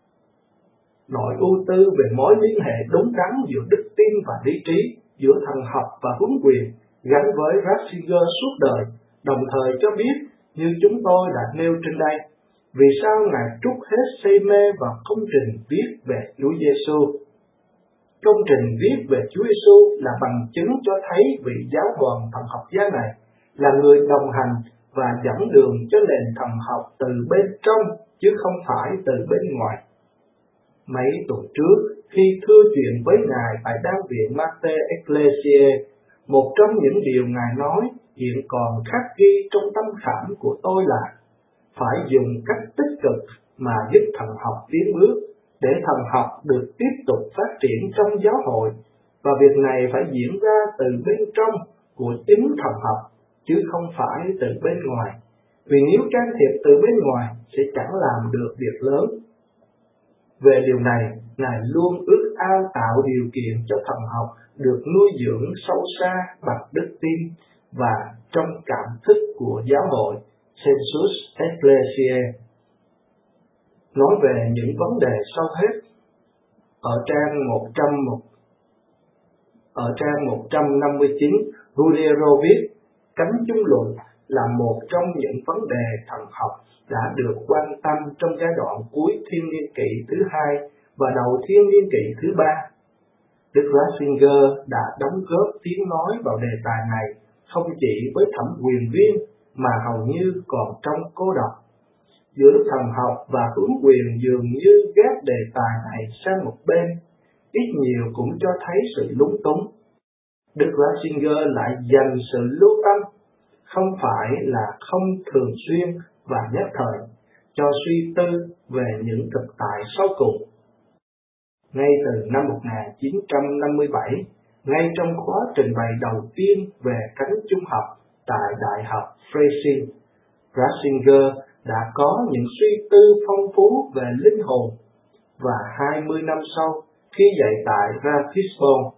Nội ưu tư về mối liên hệ đúng đắn giữa đức tin và lý trí, giữa thần học và huấn quyền, gắn với Ratzinger suốt đời, đồng thời cho biết, như chúng tôi đã nêu trên đây, vì sao Ngài trút hết say mê vào công trình viết về Chúa Giêsu. Công trình viết về Chúa Giêsu là bằng chứng cho thấy vị giáo hoàng thần học gia này là người đồng hành và dẫn đường cho nền thần học từ bên trong chứ không phải từ bên ngoài. Mấy tuần trước, khi thưa chuyện với Ngài tại Đan viện Mater Ecclesiae, một trong những điều Ngài nói hiện còn khắc ghi trong tâm khảm của tôi là phải dùng cách tích cực mà giúp thần học tiến bước, để thần học được tiếp tục phát triển trong giáo hội, và việc này phải diễn ra từ bên trong của chính thần học, chứ không phải từ bên ngoài, vì nếu can thiệp từ bên ngoài sẽ chẳng làm được việc lớn. Về điều này, Ngài luôn ước ao tạo điều kiện cho thần học được nuôi dưỡng sâu xa bằng đức tin và trong cảm thức của giáo hội Sensus Ecclesiae. Nói về những vấn đề sau hết, ở trang một trăm một ở trang một trăm năm mươi chín, Guerriero viết, cánh chung luận là một trong những vấn đề thần học đã được quan tâm trong giai đoạn cuối thiên niên kỷ thứ hai và đầu thiên niên kỷ thứ ba. Đức Ratzinger đã đóng góp tiếng nói vào đề tài này không chỉ với thẩm quyền viên mà hầu như còn trong cô độc. Giữa thần học và huấn quyền dường như gác đề tài này sang một bên, ít nhiều cũng cho thấy sự lúng túng. Đức Ratzinger lại dành sự lưu tâm, không phải là không thường xuyên và nhất thời, cho suy tư về những thực tại sau cùng. Ngay từ năm một nghìn chín trăm năm mươi bảy, ngay trong khóa trình bày đầu tiên về cánh trung học tại Đại học Freising, Ratzinger đã có những suy tư phong phú về linh hồn, và hai mươi năm sau, khi dạy tại Ratisbon,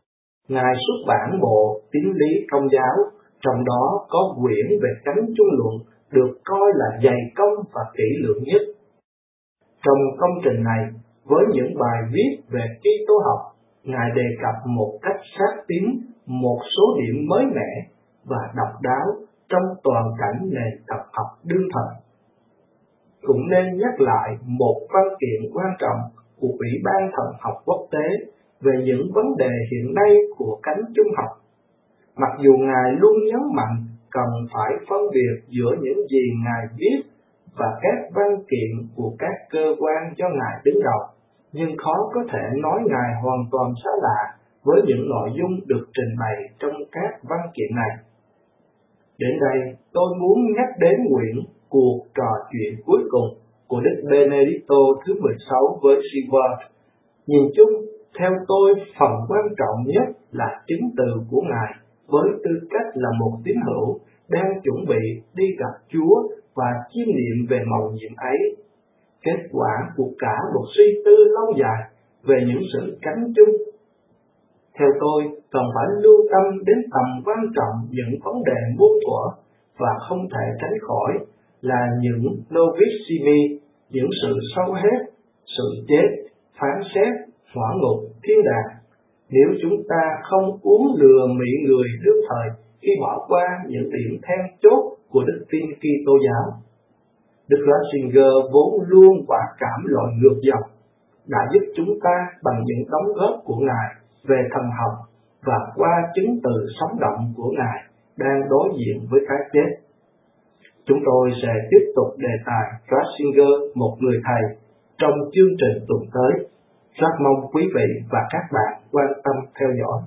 Ngài xuất bản bộ Tín lý Công giáo, trong đó có quyển về cánh chung luận được coi là dày công và kỹ lưỡng nhất. Trong công trình này, với những bài viết về Kitô học, Ngài đề cập một cách sát tín một số điểm mới mẻ và độc đáo trong toàn cảnh nền thần học đương thời. Cũng nên nhắc lại một văn kiện quan trọng của Ủy ban Thần học Quốc tế về những vấn đề hiện nay của cánh chung học. Mặc dù Ngài luôn nhấn mạnh cần phải phân biệt giữa những gì Ngài viết và các văn kiện của các cơ quan do Ngài đứng đầu, nhưng khó có thể nói Ngài hoàn toàn xa lạ với những nội dung được trình bày trong các văn kiện này. Đến đây, tôi muốn nhắc đến quyển Cuộc trò chuyện cuối cùng của Đức Benedicto thứ mười sáu với Seward. Nhìn chung, theo tôi, phần quan trọng nhất là chứng từ của Ngài với tư cách là một tín hữu đang chuẩn bị đi gặp Chúa và chiêm nghiệm về mầu nhiệm ấy. Kết quả của cả một suy tư lâu dài về những sự cánh chung. Theo tôi, cần phải lưu tâm đến tầm quan trọng những vấn đề muôn thuở và không thể tránh khỏi là những novissimi, những sự sâu hết, sự chết, phán xét, hỏa ngục, thiên đàng. Nếu chúng ta không uống lừa mị người đương thời khi bỏ qua những điểm then chốt của đức tin Kitô giáo. Đức Ratzinger vốn luôn quả cảm loại ngược dòng, đã giúp chúng ta bằng những đóng góp của Ngài về thần học và qua chứng từ sống động của Ngài đang đối diện với cái chết. Chúng tôi sẽ tiếp tục đề tài Ratzinger, một người thầy, trong chương trình tuần tới. Rất mong quý vị và các bạn quan tâm theo dõi.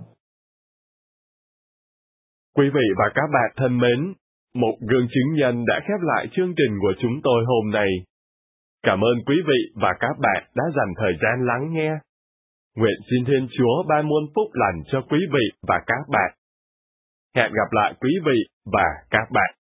Quý vị và các bạn thân mến, một gương chứng nhân đã khép lại chương trình của chúng tôi hôm nay. Cảm ơn quý vị và các bạn đã dành thời gian lắng nghe. Nguyện xin Thiên Chúa ban muôn phúc lành cho quý vị và các bạn. Hẹn gặp lại quý vị và các bạn.